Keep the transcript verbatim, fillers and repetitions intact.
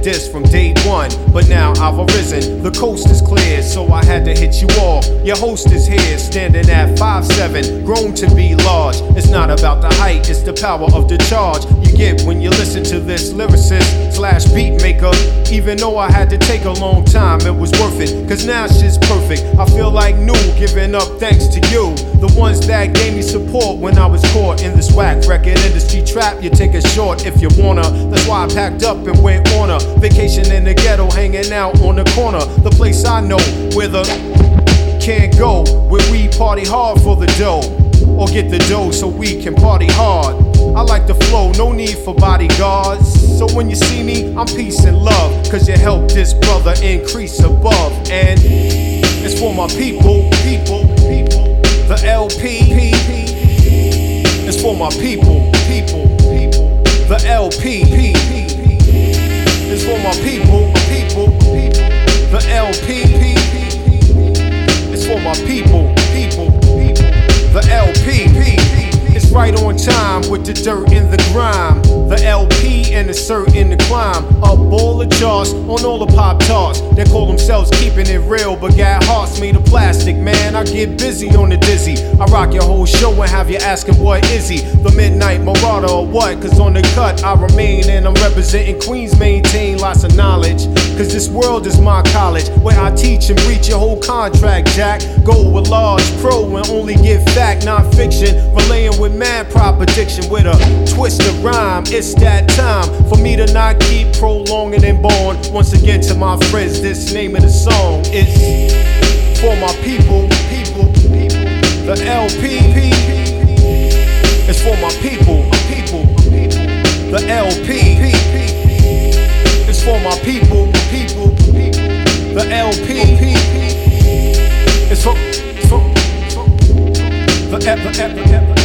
diss from day one, but now I've arisen. The coast is clear, so I had to hit you all. Your host is here, standing at five seven, grown to be large. It's not about the height, it's the power of the charge you get when you listen to this lyricist slash beat maker. Even though I had to take a long time, it was worth it, cause now shit's perfect. I feel like new, giving up thanks to you, the ones that gave me support when I was caught in this whack record industry trap. You take it short if you wanna. That's why I packed up and went on a vacation in the ghetto, hanging out on the corner, the place I know where the can't go, where we party hard for the dough, or get the dough so we can party hard. I like the flow, no need for bodyguards. So when you see me, I'm peace and love, cause you help this brother increase above. And it's for my people, people, people. The L P, it's for my people, people, people. The L P, it's for my people, people, people. The L P, it's for my people, people, people. The L P, it's right on time with the dirt and the grime. The L P and the cert in the climb. Up all the charts on all the pop tarts. They call themselves keeping it real, but got hearts made of plastic, man. I get busy on the dizzy. I rock your whole show and have you asking what is he? The Midnight Marauder or what? Cause on the cut I remain and I'm representing Queens, maintain lots of knowledge. Cause this world is my college, where I teach and reach your whole contract, Jack. Go with large pro and only give fact, non-fiction. Relaying with mad prop addiction with a twist of rhyme. It's that time for me to not keep prolonging and born. Once again to my friends, this name of the song is for my people, people, people. The L P, it's for my people, people, people. The L P, it's for my people, people, people. The L P, it's for, for, for the ever, ever, ever.